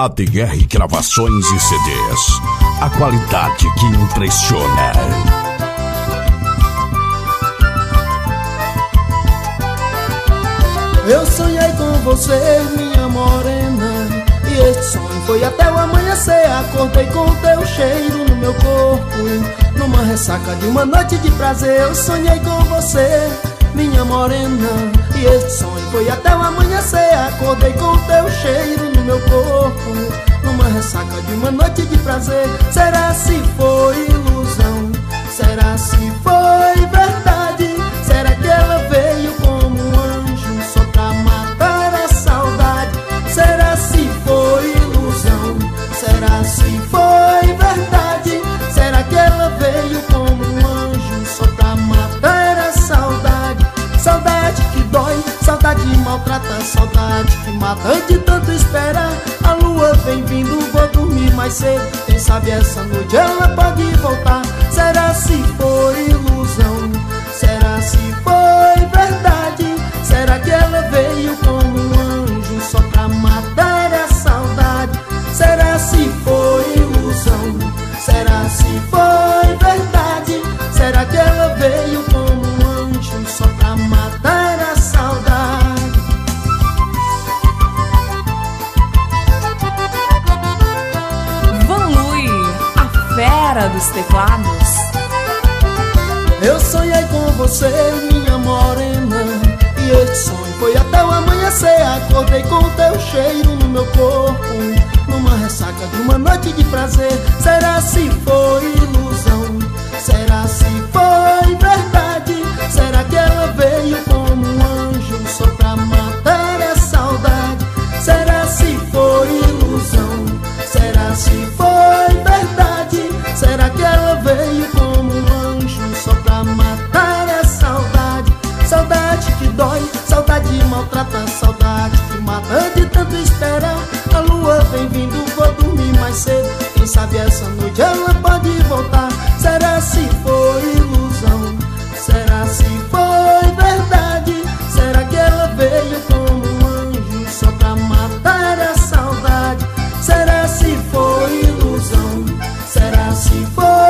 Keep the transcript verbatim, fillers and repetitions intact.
A D R Gravações e C Ds. A qualidade que impressiona. Eu sonhei com você, minha morena, e este sonho foi até o amanhecer. Acordei com o teu cheiro no meu corpo, numa ressaca de uma noite de prazer. Eu sonhei com você, minha morena, e este sonho foi até o amanhecer. Acordei com o teu cheiro no meu corpo, numa ressaca de uma noite de prazer. Será se foi ilusão? Será se foi verdade? Será que ela veio como um anjo só pra matar a saudade? Será se foi ilusão? Será se foi verdade? Será que ela veio como um anjo só pra matar a saudade? Saudade que dói, saudade maltrata, saudade que mata. De tanto esperar, a lua vem vindo, vou dormir mais cedo. Quem sabe essa noite ela pode voltar. Será se foi ilusão? Será se foi verdade? Será que ela veio como um anjo só pra matar a saudade? Será se foi ilusão? Será se foi verdade? Será que ela veio como um anjo só pra matar a saudade? Van Lui, a fera dos teclados. Eu sonhei com você, minha morena, e este sonho foi até o amanhecer. Acordei com o teu cheiro no meu corpo, numa ressaca de uma noite de prazer. Será se foi ilusão? Será se foi verdade? Será que ela veio como um anjo só pra matar a saudade? Será se foi ilusão? Será se foi verdade? Será que ela veio como um anjo só pra matar a saudade? Saudade que dói, saudade maltrata, saudade que mata. De tanto esperar, a lua vem vindo, vou dormir mais cedo. Quem sabe essa noite ela pode voltar. Será se foi ilusão? Será se foi verdade? Será que ela veio como um anjo só pra matar a saudade? Será se foi ilusão? Será se foi